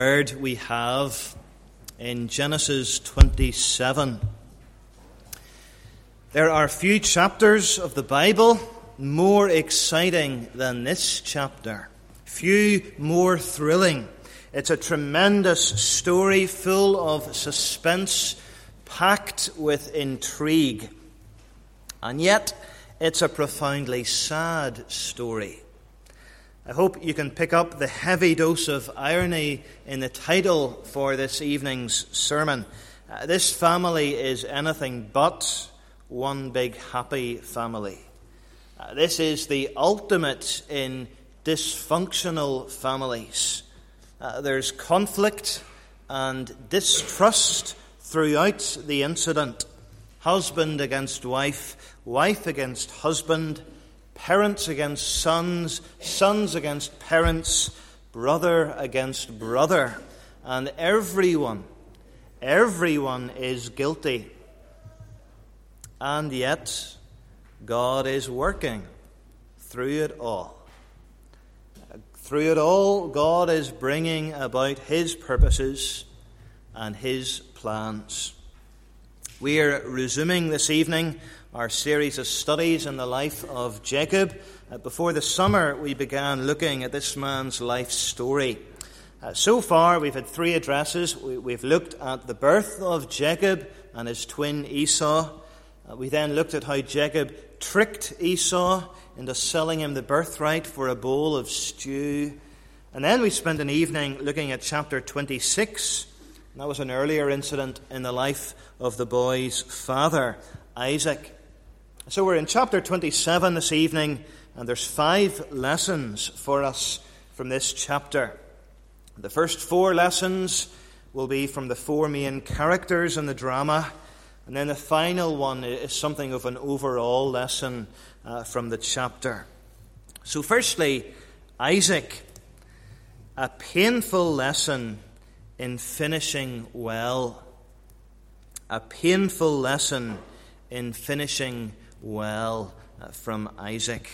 word we have in Genesis 27. There are few chapters of the Bible more exciting than this chapter, few more thrilling. It's a tremendous story full of suspense, packed with intrigue. And yet, it's a profoundly sad story. I hope you can pick up the heavy dose of irony in the title for this evening's sermon. This family is anything but one big happy family. This is the ultimate in dysfunctional families. There's conflict and distrust throughout the incident. Husband against wife, wife against husband, parents against sons, sons against parents, brother against brother. And everyone is guilty. And yet, God is working through it all. Through it all, God is bringing about His purposes and His plans. We are resuming this evening our series of studies in the life of Jacob. Before the summer, we began looking at this man's life story. So far, we've had three addresses. We've looked at the birth of Jacob and his twin Esau. We then looked at how Jacob tricked Esau into selling him the birthright for a bowl of stew. And then we spent an evening looking at chapter 26. And that was an earlier incident in the life of the boy's father, Isaac. So we're in chapter 27 this evening, and there's 5 lessons for us from this chapter. The first 4 lessons will be from the 4 main characters in the drama, and then the final one is something of an overall lesson from the chapter. So firstly, Isaac, a painful lesson in finishing well. A painful lesson in finishing well from Isaac.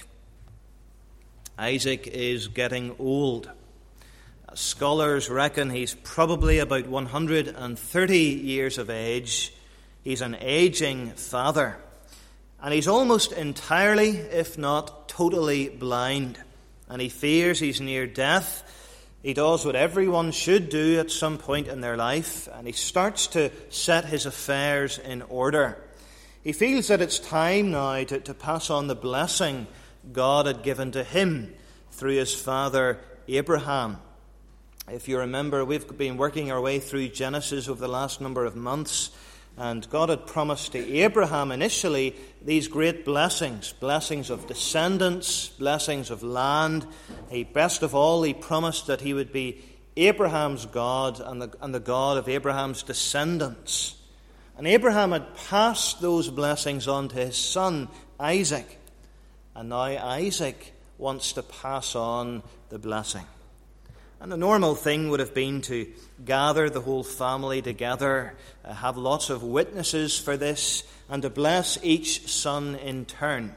Isaac is getting old. Scholars reckon he's probably about 130 years of age. He's an aging father. And he's almost entirely, if not totally, blind. And he fears he's near death. He does what everyone should do at some point in their life, and he starts to set his affairs in order. He feels that it's time now to pass on the blessing God had given to him through his father Abraham. If you remember, we've been working our way through Genesis over the last number of months, and God had promised to Abraham initially these great blessings, blessings of descendants, blessings of land. Best of all, he promised that he would be Abraham's God and the God of Abraham's descendants. And Abraham had passed those blessings on to his son, Isaac. And now Isaac wants to pass on the blessing. And the normal thing would have been to gather the whole family together, have lots of witnesses for this, and to bless each son in turn.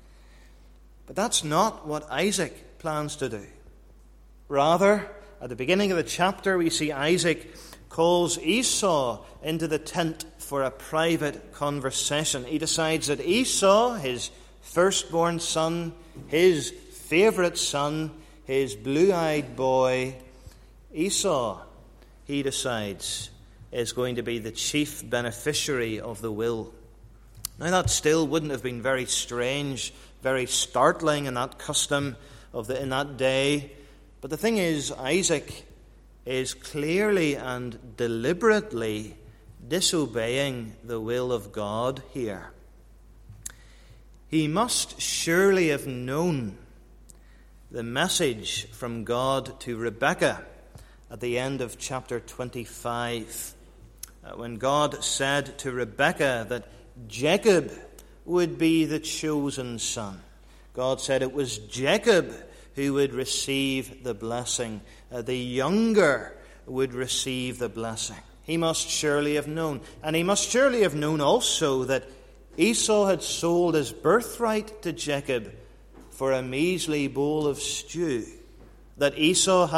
But that's not what Isaac plans to do. Rather, at the beginning of the chapter, we see Isaac calls Esau into the tent for a private conversation. He decides that Esau, his firstborn son, his favorite son, his blue-eyed boy, Esau, he decides, is going to be the chief beneficiary of the will. Now, that still wouldn't have been very strange, very startling in that custom in that day. But the thing is, Isaac is clearly and deliberately disobeying the will of God here. He must surely have known the message from God to Rebekah at the end of chapter 25, when God said to Rebekah that Jacob would be the chosen son. God said it was Jacob who would receive the blessing. The younger would receive the blessing. He must surely have known. And he must surely have known also that Esau had sold his birthright to Jacob for a measly bowl of stew, that Esau had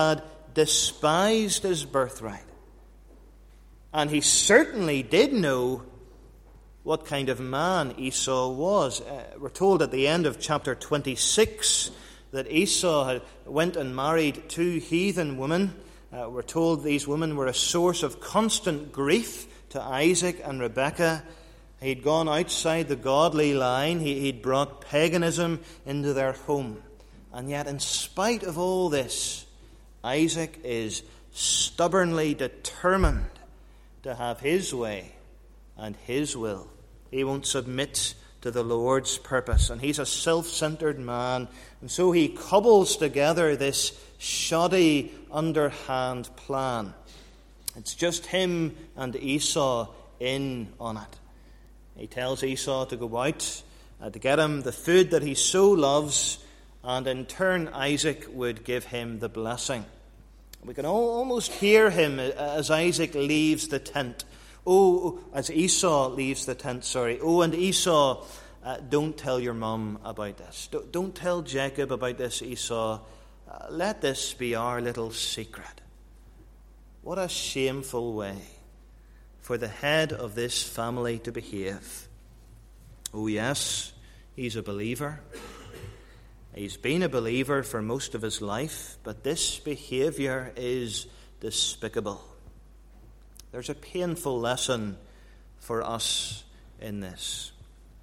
despised his birthright. And he certainly did know what kind of man Esau was. We're told at the end of chapter 26 that Esau went and married 2 heathen women. We're told these women were a source of constant grief to Isaac and Rebekah. He'd gone outside the godly line. He'd brought paganism into their home. And yet, in spite of all this, Isaac is stubbornly determined to have his way and his will. He won't submit to the Lord's purpose. And he's a self-centered man. And so he cobbles together this shoddy, underhand plan. It's just him and Esau in on it. He tells Esau to go out to get him the food that he so loves, and in turn Isaac would give him the blessing. We can almost hear him as Isaac leaves the tent. As Esau leaves the tent, Oh, and Esau, don't tell your mum about this. Don't tell Jacob about this, Esau. Let this be our little secret. What a shameful way for the head of this family to behave. Oh, yes, he's a believer. He's been a believer for most of his life, but this behavior is despicable. There's a painful lesson for us in this.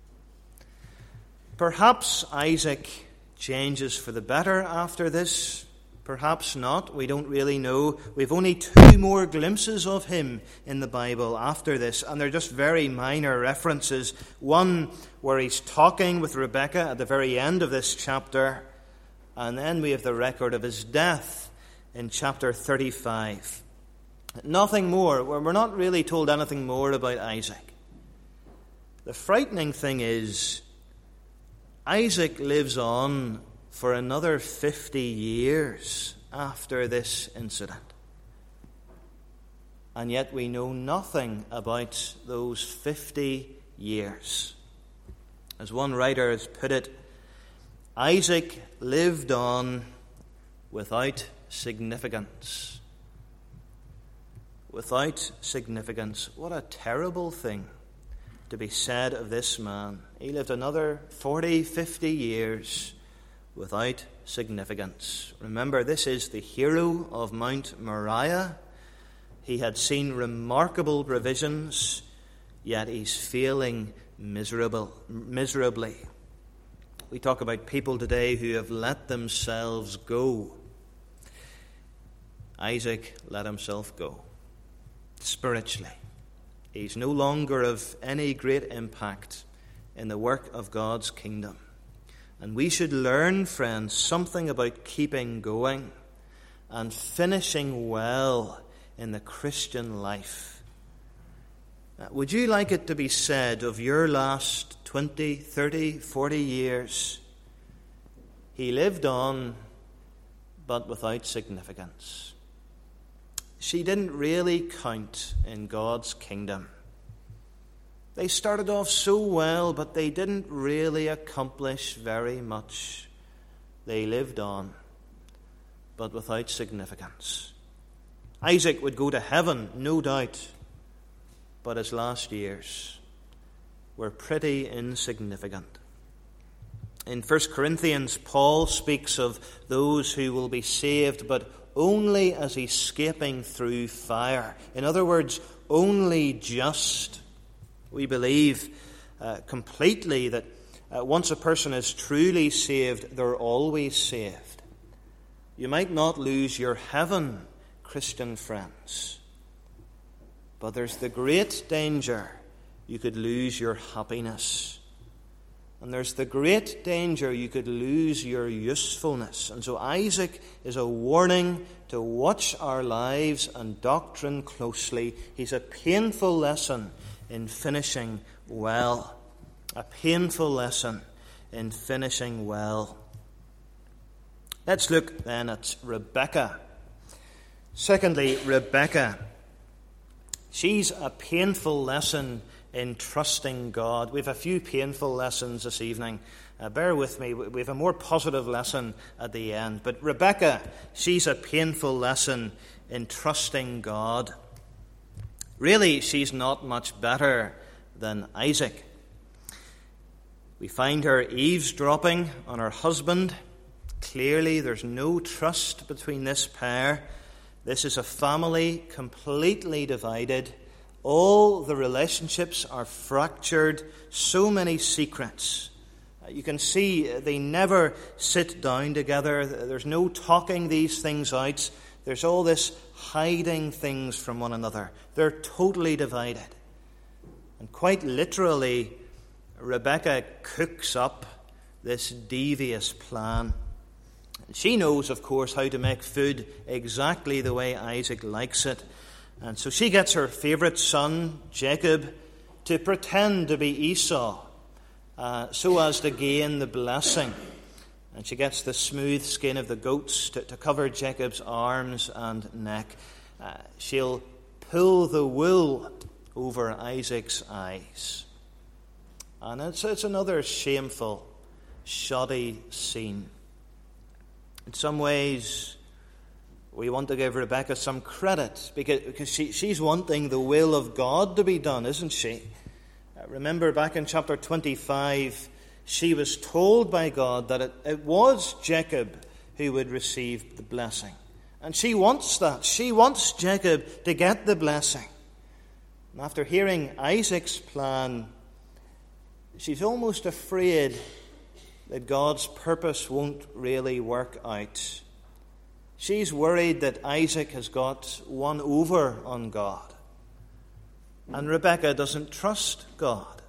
Perhaps Isaac changes for the better after this. Perhaps not. We don't really know. We've only 2 more glimpses of him in the Bible after this, and they're just very minor references. One where he's talking with Rebekah at the very end of this chapter, and then we have the record of his death in chapter 35. Nothing more. We're not really told anything more about Isaac. The frightening thing is, Isaac lives on for another 50 years after this incident. And yet we know nothing about those 50 years. As one writer has put it, Isaac lived on without significance. Without significance. What a terrible thing to be said of this man. He lived another 40, 50 years without significance. Remember, this is the hero of Mount Moriah. He had seen remarkable provisions, yet he's failing miserably. We talk about people today who have let themselves go. Isaac let himself go. Spiritually, he's no longer of any great impact in the work of God's kingdom. And we should learn, friends, something about keeping going and finishing well in the Christian life. Would you like it to be said of your last 20, 30, 40 years, he lived on, but without significance? She didn't really count in God's kingdom. They started off so well, but they didn't really accomplish very much. They lived on, but without significance. Isaac would go to heaven, no doubt, but his last years were pretty insignificant. In 1 Corinthians, Paul speaks of those who will be saved, but only as escaping through fire. In other words, only just. We believe completely that once a person is truly saved, they're always saved. You might not lose your heaven, Christian friends, but there's the great danger you could lose your happiness. And there's the great danger you could lose your usefulness. And so Isaac is a warning to watch our lives and doctrine closely. He's a painful lesson in finishing well. A painful lesson in finishing well. Let's look then at Rebekah. Secondly, Rebekah. She's a painful lesson in trusting God. We have a few painful lessons this evening. Bear with me, we have a more positive lesson at the end. But Rebekah, she's a painful lesson in trusting God. Really, she's not much better than Isaac. We find her eavesdropping on her husband. Clearly, there's no trust between this pair. This is a family completely divided. All the relationships are fractured. So many secrets. You can see they never sit down together. There's no talking these things out. There's all this hiding things from one another. They're totally divided. And quite literally, Rebekah cooks up this devious plan. She knows, of course, how to make food exactly the way Isaac likes it. And so she gets her favourite son, Jacob, to pretend to be Esau, so as to gain the blessing. And she gets the smooth skin of the goats to cover Jacob's arms and neck. She'll pull the wool over Isaac's eyes. And it's another shameful, shoddy scene. In some ways, we want to give Rebekah some credit because she's wanting the will of God to be done, isn't she? Remember back in chapter 25, she was told by God that it was Jacob who would receive the blessing. And she wants that. She wants Jacob to get the blessing. And after hearing Isaac's plan, she's almost afraid that God's purpose won't really work out. She's worried that Isaac has got one over on God. And Rebekah doesn't trust God.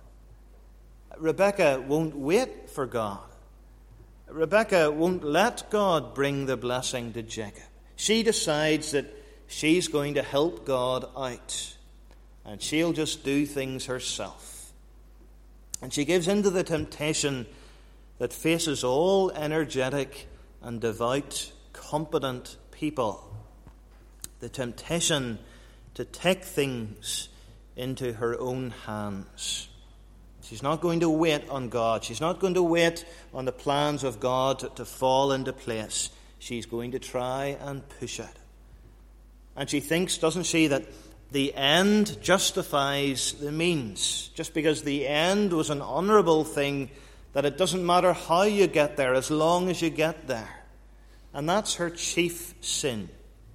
Rebekah won't wait for God. Rebekah won't let God bring the blessing to Jacob. She decides that she's going to help God out. And she'll just do things herself. And she gives into the temptation that faces all energetic and devout, competent people. The temptation to take things into her own hands. She's not going to wait on God. She's not going to wait on the plans of God to fall into place. She's going to try and push it. And she thinks, doesn't she, that the end justifies the means. Just because the end was an honourable thing, that it doesn't matter how you get there as long as you get there. And that's her chief sin.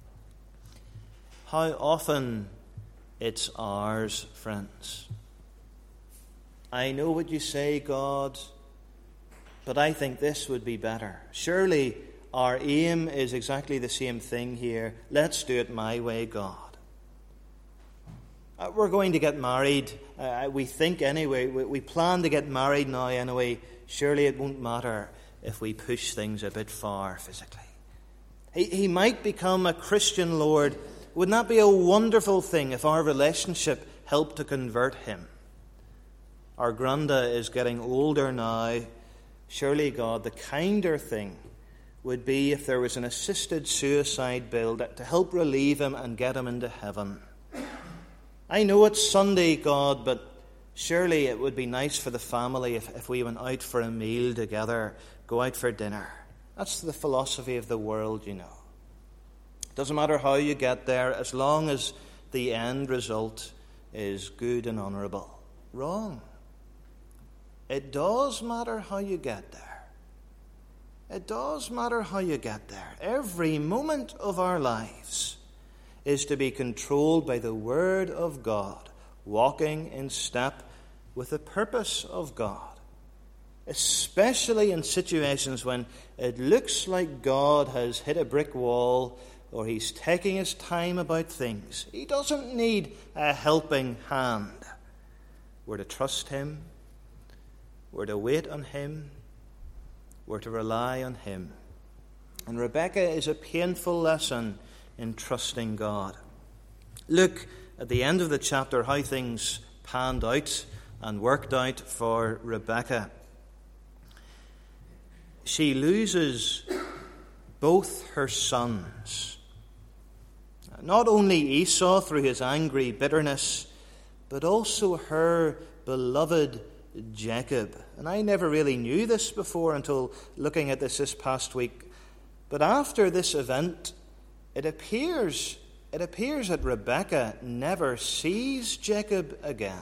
How often it's ours, friends. I know what you say, God, but I think this would be better. Surely our aim is exactly the same thing here. Let's do it my way, God. We're going to get married. We think anyway. We plan to get married now anyway. Surely it won't matter if we push things a bit far physically. He might become a Christian, Lord. Wouldn't that be a wonderful thing if our relationship helped to convert him? Our Granda is getting older now. Surely, God, the kinder thing would be if there was an assisted suicide bill to help relieve him and get him into heaven. I know it's Sunday, God, but surely it would be nice for the family if we went out for a meal together, go out for dinner. That's the philosophy of the world, you know. It doesn't matter how you get there, as long as the end result is good and honourable. Wrong. It does matter how you get there. It does matter how you get there. Every moment of our lives is to be controlled by the Word of God, walking in step with the purpose of God, especially in situations when it looks like God has hit a brick wall or he's taking his time about things. He doesn't need a helping hand. We're to trust him. We're to wait on him. We're to rely on him. And Rebekah is a painful lesson in trusting God. Look at the end of the chapter how things panned out and worked out for Rebekah. She loses both her sons. Not only Esau through his angry bitterness, but also her beloved Jacob. And I never really knew this before until looking at this past week. But after this event, it appears that Rebekah never sees Jacob again.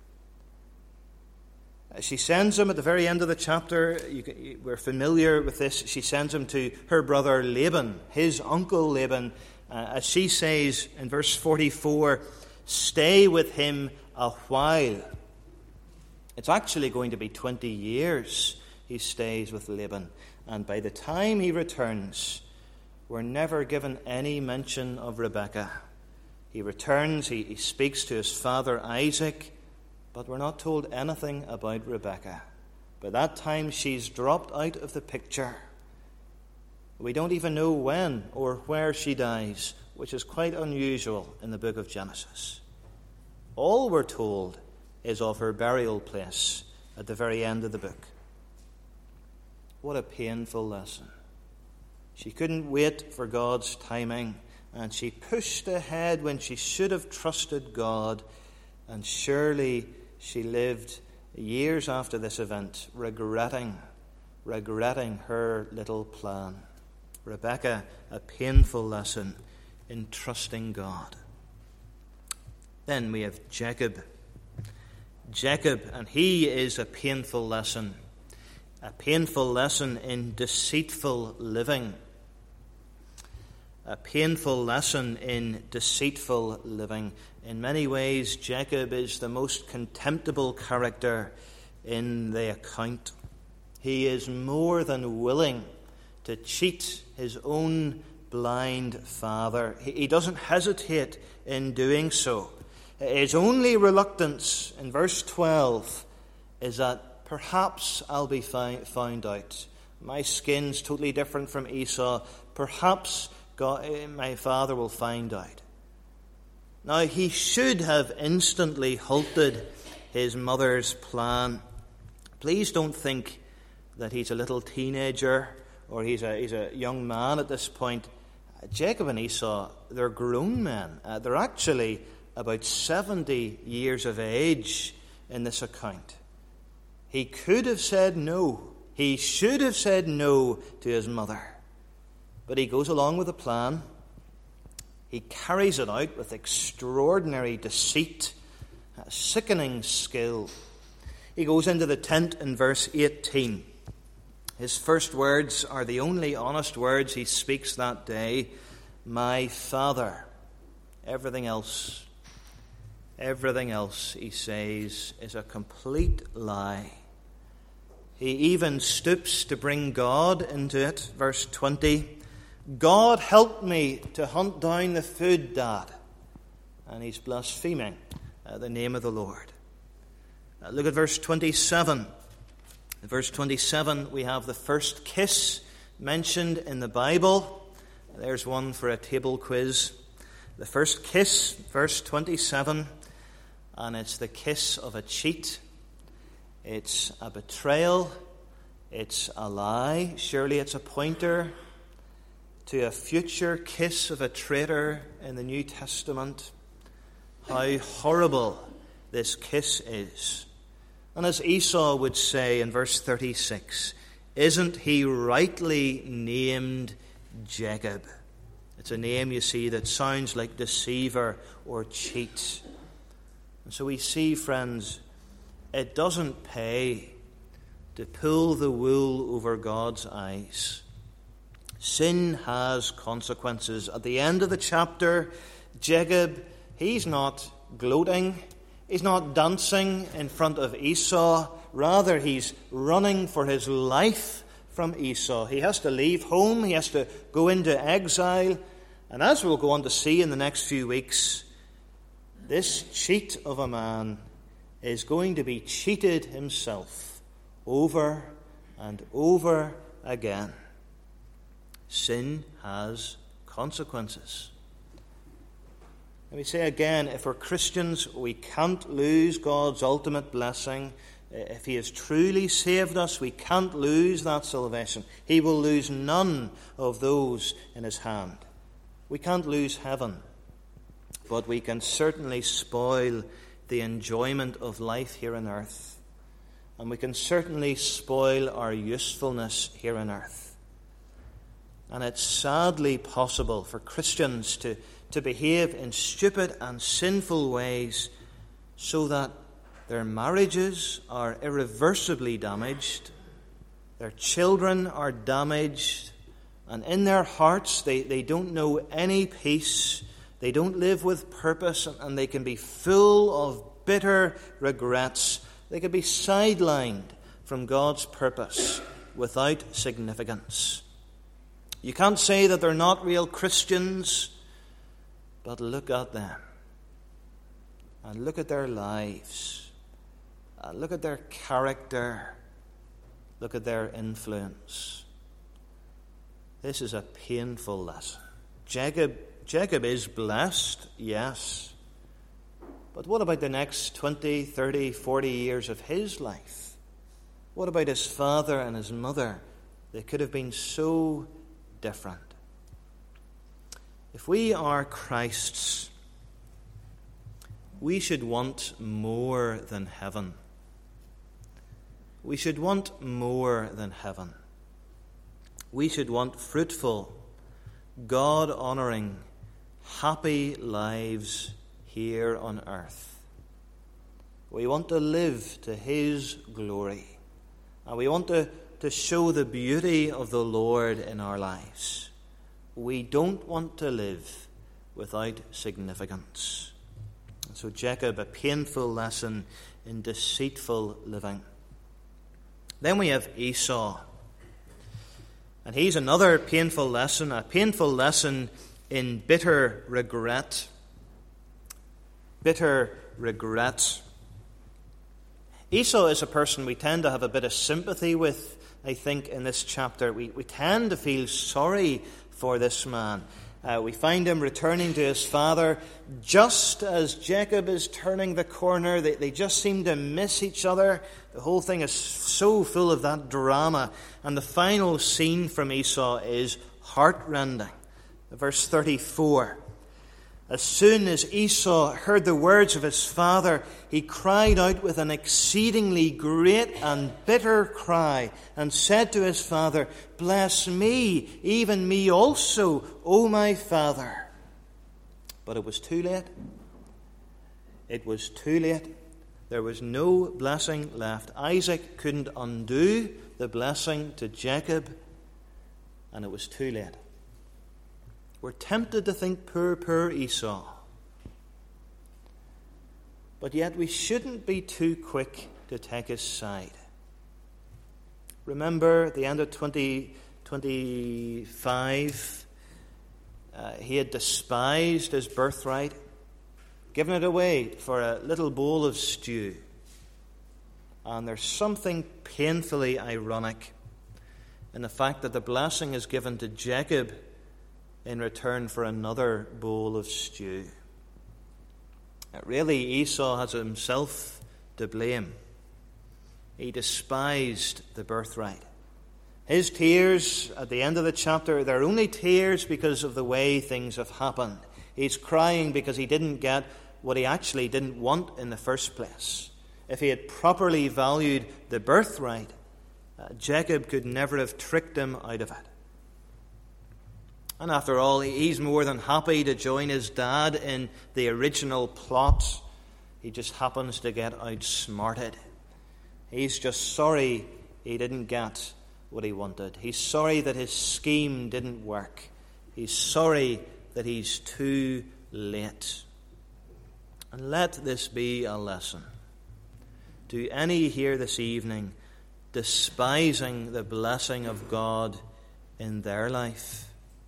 She sends him at the very end of the chapter. We're familiar with this. She sends him to her brother Laban, his uncle Laban. As she says in verse 44, stay with him a while. It's actually going to be 20 years he stays with Laban. And by the time he returns, we're never given any mention of Rebekah. He returns, he speaks to his father Isaac, but we're not told anything about Rebekah. By that time, she's dropped out of the picture. We don't even know when or where she dies, which is quite unusual in the book of Genesis. All we're told is of her burial place at the very end of the book. What a painful lesson. She couldn't wait for God's timing, and she pushed ahead when she should have trusted God, and surely she lived years after this event regretting her little plan. Rebekah, a painful lesson in trusting God. Then we have Jacob. Jacob, and he is a painful lesson in deceitful living. A painful lesson in deceitful living. In many ways, Jacob is the most contemptible character in the account. He is more than willing to cheat his own blind father. He doesn't hesitate in doing so. His only reluctance in verse 12 is that perhaps I'll be found out. My skin's totally different from Esau. Perhaps my father will find out. Now, he should have instantly halted his mother's plan. Please don't think that he's a little teenager or he's a young man at this point. Jacob and Esau, they're grown men. They're actually about 70 years of age in this account. He could have said no. He should have said no to his mother. But he goes along with the plan. He carries it out with extraordinary deceit, sickening skill. He goes into the tent in verse 18. His first words are the only honest words he speaks that day. My father. Everything else, he says, is a complete lie. He even stoops to bring God into it. Verse 20. God help me to hunt down the food, Dad. And he's blaspheming the name of the Lord. Look at verse 27. In verse 27, we have the first kiss mentioned in the Bible. There's one for a table quiz. The first kiss, verse 27, and it's the kiss of a cheat. It's a betrayal. It's a lie. Surely it's a pointer to a future kiss of a traitor in the New Testament. How horrible this kiss is. And as Esau would say in verse 36, isn't he rightly named Jacob? It's a name, you see, that sounds like deceiver or cheat. And so we see, friends, it doesn't pay to pull the wool over God's eyes. Sin has consequences. At the end of the chapter, Jacob, he's not gloating. He's not dancing in front of Esau. Rather, he's running for his life from Esau. He has to leave home. He has to go into exile. And as we'll go on to see in the next few weeks, this cheat of a man is going to be cheated himself over and over again. Sin has consequences. Let me say again, if we're Christians, we can't lose God's ultimate blessing. If he has truly saved us, we can't lose that salvation. He will lose none of those in his hand. We can't lose heaven, but we can certainly spoil the enjoyment of life here on earth. and we can certainly spoil our usefulness here on earth. And it's sadly possible for Christians to behave in stupid and sinful ways so that their marriages are irreversibly damaged, their children are damaged, and in their hearts they don't know any peace, they don't live with purpose, and they can be full of bitter regrets. They can be sidelined from God's purpose without significance. You can't say that they're not real Christians, but look at them. And look at their lives. And look at their character. Look at their influence. This is a painful lesson. Jacob is blessed, yes. But what about the next 20, 30, 40 years of his life? What about his father and his mother? They could have been so different. If we are Christ's, we should want more than heaven. We should want more than heaven. We should want fruitful, God-honoring, happy lives here on earth. We want to live to His glory. And we want to show the beauty of the Lord in our lives. We don't want to live without significance. And so Jacob, a painful lesson in deceitful living. Then we have Esau. And he's another painful lesson, a painful lesson in bitter regret. Bitter regret. Esau is a person we tend to have a bit of sympathy with, I think, in this chapter. We tend to feel sorry for this man. We find him returning to his father just as Jacob is turning the corner. They just seem to miss each other. The whole thing is so full of that drama. And the final scene from Esau is heartrending. Verse 34. As soon as Esau heard the words of his father, he cried out with an exceedingly great and bitter cry, and said to his father, "Bless me, even me also, O my father." But it was too late. It was too late. There was no blessing left. Isaac couldn't undo the blessing to Jacob, and it was too late. We're tempted to think, poor Esau. But yet we shouldn't be too quick to take his side. Remember the end of 2025, he had despised his birthright, given it away for a little bowl of stew. And there's something painfully ironic in the fact that the blessing is given to Jacob in return for another bowl of stew. Really, Esau has himself to blame. He despised the birthright. His tears at the end of the chapter, they're only tears because of the way things have happened. He's crying because he didn't get what he actually didn't want in the first place. If he had properly valued the birthright, Jacob could never have tricked him out of it. And after all, he's more than happy to join his dad in the original plot. He just happens to get outsmarted. He's just sorry he didn't get what he wanted. He's sorry that his scheme didn't work. He's sorry that he's too late. And let this be a lesson to any here this evening despising the blessing of God in their life.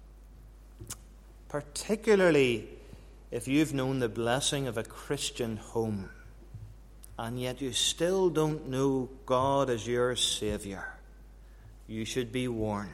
Particularly if you've known the blessing of a Christian home and yet you still don't know God as your Saviour, you should be warned.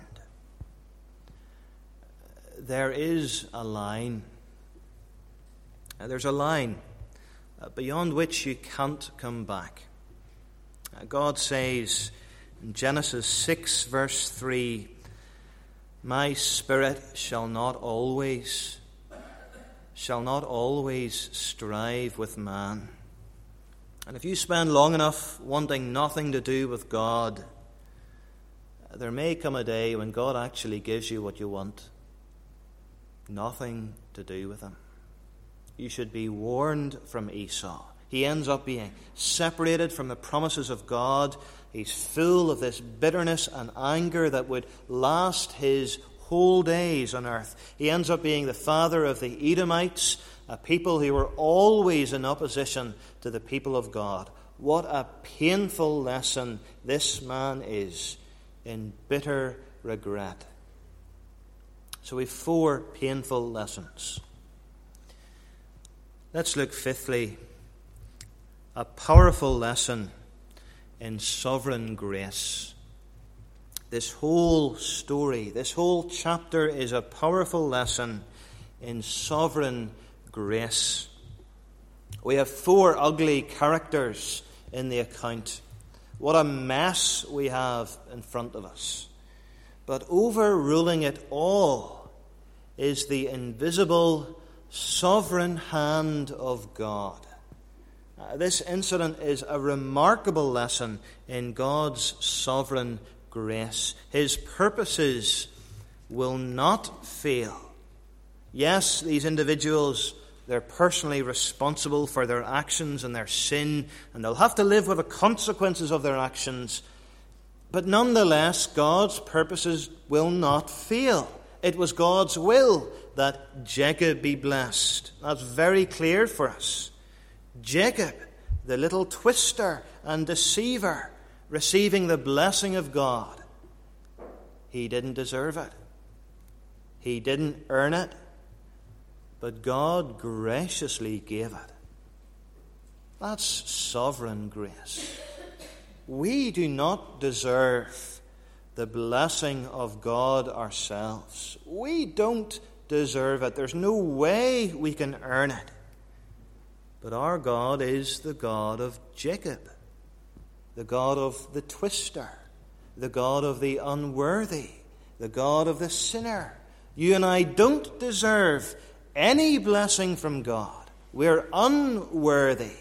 There is a line. There's a line beyond which you can't come back. God says in Genesis 6 verse 3, "My spirit shall not always strive with man. And if you spend long enough wanting nothing to do with God, there may come a day when God actually gives you what you want. Nothing to do with Him. You should be warned from Esau. He ends up being separated from the promises of God. He's full of this bitterness and anger that would last his whole days on earth. He ends up being the father of the Edomites, a people who were always in opposition to the people of God. What a painful lesson this man is in bitter regret. So we have 4 painful lessons. Let's look fifthly, a powerful lesson in sovereign grace. This whole story, this whole chapter is a powerful lesson in sovereign grace. We have 4 ugly characters in the account. What a mess we have in front of us. But overruling it all is the invisible, sovereign hand of God. This incident is a remarkable lesson in God's sovereign grace. His purposes will not fail. Yes, these individuals, they're personally responsible for their actions and their sin, and they'll have to live with the consequences of their actions. But nonetheless, God's purposes will not fail. It was God's will that Jacob be blessed. That's very clear for us. Jacob, the little twister and deceiver, receiving the blessing of God. He didn't deserve it. He didn't earn it. But God graciously gave it. That's sovereign grace. We do not deserve the blessing of God ourselves. We don't deserve it. There's no way we can earn it. But our God is the God of Jacob, the God of the twister, the God of the unworthy, the God of the sinner. You and I don't deserve any blessing from God. We're unworthy.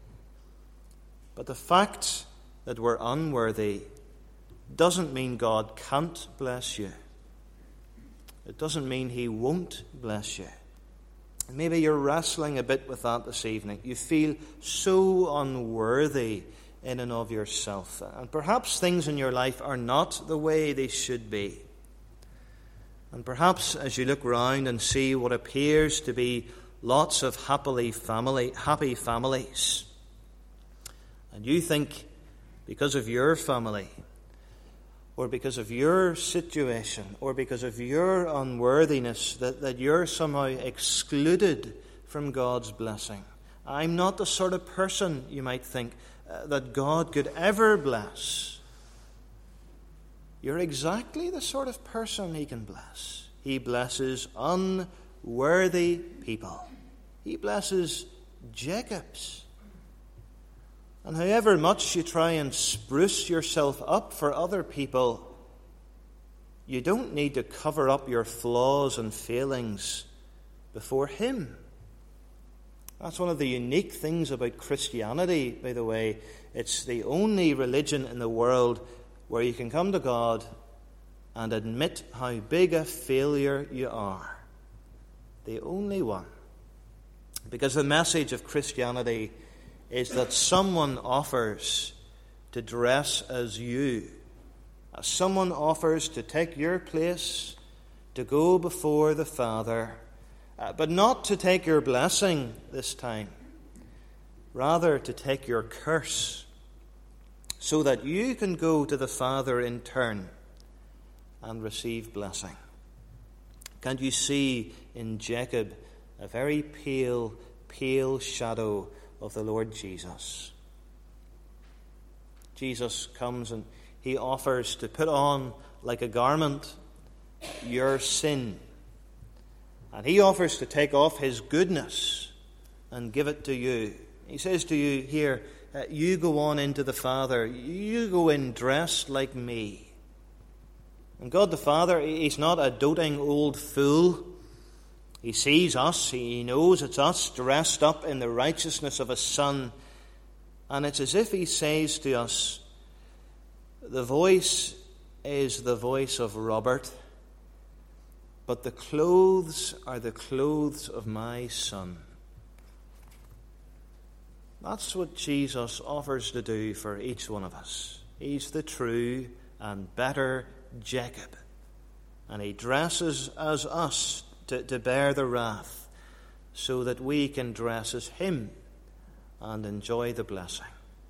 But the fact that we're unworthy doesn't mean God can't bless you. It doesn't mean He won't bless you. Maybe you're wrestling a bit with that this evening. You feel so unworthy in and of yourself. And perhaps things in your life are not the way they should be. And perhaps as you look round and see what appears to be lots of happy families, and you think because of your family, or because of your situation, or because of your unworthiness, that you're somehow excluded from God's blessing. I'm not the sort of person, you might think, that God could ever bless. You're exactly the sort of person He can bless. He blesses unworthy people. He blesses Jacobs. And however much you try and spruce yourself up for other people, you don't need to cover up your flaws and failings before Him. That's one of the unique things about Christianity, by the way. It's the only religion in the world where you can come to God and admit how big a failure you are. The only one. Because the message of Christianity is that someone offers to dress as you. Someone offers to take your place, to go before the Father, but not to take your blessing this time, rather to take your curse, so that you can go to the Father in turn and receive blessing. Can't you see in Jacob a very pale, pale shadow of the Lord Jesus? Jesus comes and He offers to put on like a garment your sin. And He offers to take off His goodness and give it to you. He says to you here, you go on into the Father. You go in dressed like me. And God the Father, He's not a doting old fool. He sees us. He knows it's us dressed up in the righteousness of His Son. And it's as if he says to us, the voice is the voice of Robert, but the clothes are the clothes of my son. That's what Jesus offers to do for each one of us. He's the true and better Jacob. And he dresses as us to bear the wrath so that we can dress as him and enjoy the blessing.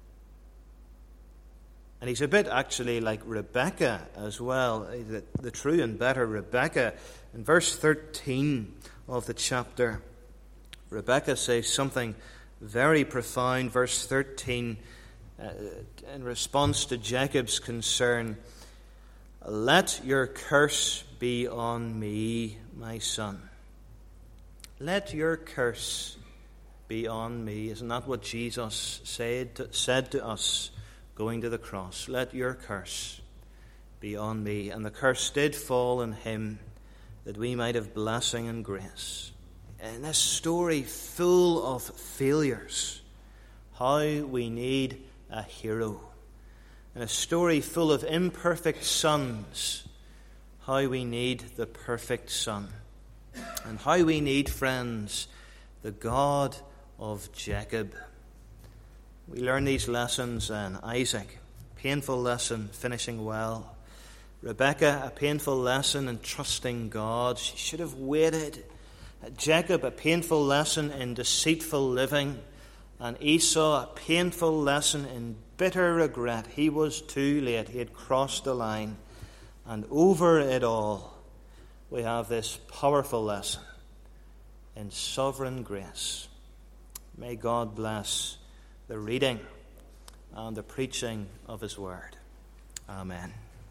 And he's a bit actually like Rebekah as well, the true and better Rebekah. In verse 13 of the chapter, Rebekah says something very profound. Verse 13, in response to Jacob's concern, "Let your curse be on me, my son." Let your curse be on me. Isn't that what Jesus said to us going to the cross? Let your curse be on me. And the curse did fall on him that we might have blessing and grace. In this story full of failures, how we need a hero. In a story full of imperfect sons, how we need the perfect son. And how we need, friends, the God of Jacob. We learn these lessons in Isaac, painful lesson, finishing well. Rebekah, a painful lesson in trusting God. She should have waited. Jacob, a painful lesson in deceitful living. And Esau, a painful lesson in bitter regret. He was too late. He had crossed the line. And over it all, we have this powerful lesson in sovereign grace. May God bless the reading and the preaching of his word. Amen.